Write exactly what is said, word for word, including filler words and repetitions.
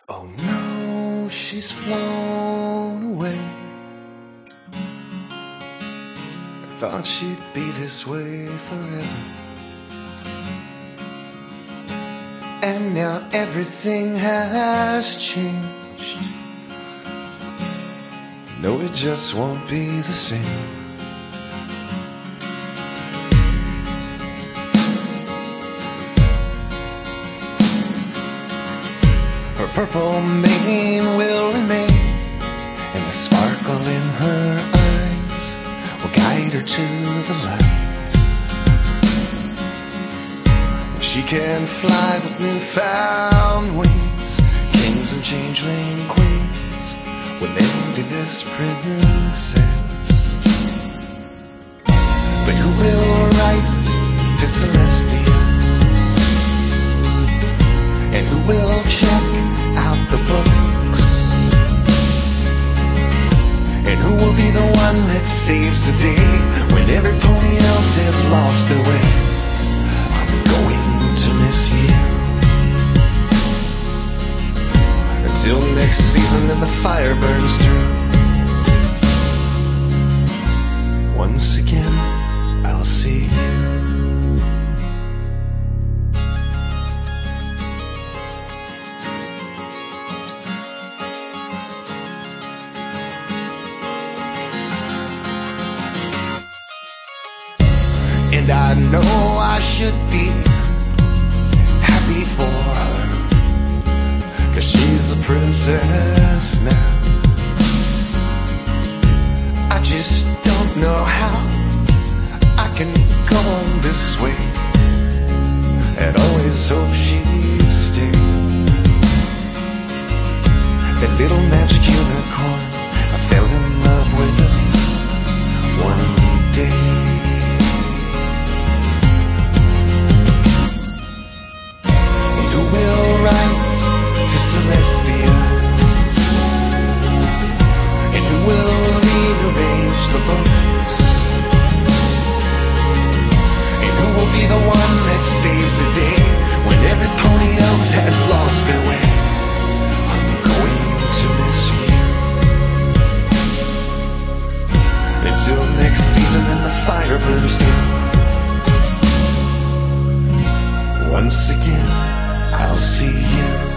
Oh no, she's flown away. I thought she'd be this way forever, and now everything has changed. No, it just won't be the same. Her purple mane will remain, and the sparkle in her eyes will guide her to the light. And she can fly with newfound wings. Kings and changeling queens will envy this princess. But who will write to Celestia? And who will check out the books? And who will be the one that saves the day when every pony else has lost their way? I'm going to miss you until next season and the fire burns through. Once again, I'll see you. And I know I should be happy for her, 'cause she's a princess now. I just don't know how I can go on this way. I'd always hope she'd stay. That little magic unicorn I fell in love with one day. Celestia, and who will rearrange the books? And who will be the one that saves the day when every pony else has lost their way? I'm going to miss you until next season and the fire burns through. Once again, I'll see you.